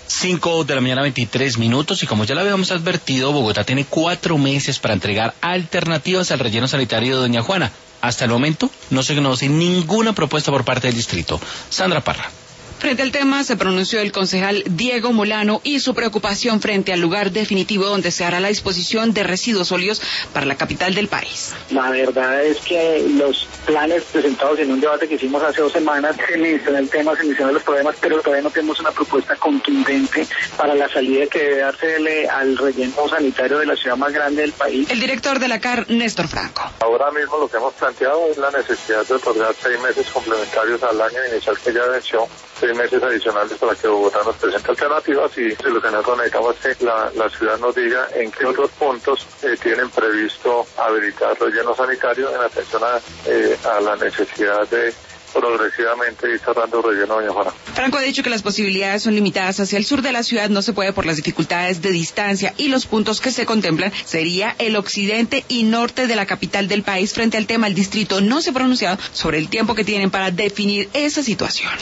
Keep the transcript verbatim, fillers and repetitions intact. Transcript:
cinco de la mañana, veintitrés minutos, y como ya lo habíamos advertido, Bogotá tiene cuatro meses para entregar alternativas al relleno sanitario de Doña Juana. Hasta el momento no se conoce ninguna propuesta por parte del distrito. Sandra Parra. Frente al tema se pronunció el concejal Diego Molano y su preocupación frente al lugar definitivo donde se hará la disposición de residuos sólidos para la capital del país. La verdad es que los planes presentados en un debate que hicimos hace dos semanas se mencionó el tema, se mencionó los problemas, pero todavía no tenemos una propuesta contundente para la salida que debe dársele al relleno sanitario de la ciudad más grande del país. El director de la C A R, Néstor Franco. Ahora mismo lo que hemos planteado es la necesidad de otorgar seis meses complementarios al año inicial que ya venció, seis meses adicionales para que Bogotá nos presente alternativas, y lo que nosotros necesitamos es que la, la ciudad nos diga en qué otros puntos eh, tienen previsto habilitar relleno sanitario en atención a, eh, a la necesidad de progresivamente ir cerrando el relleno, doña Juana. Franco ha dicho que las posibilidades son limitadas hacia el sur de la ciudad, no se puede por las dificultades de distancia, y los puntos que se contemplan sería el occidente y norte de la capital del país. Frente al tema, el distrito no se ha pronunciado sobre el tiempo que tienen para definir esa situación.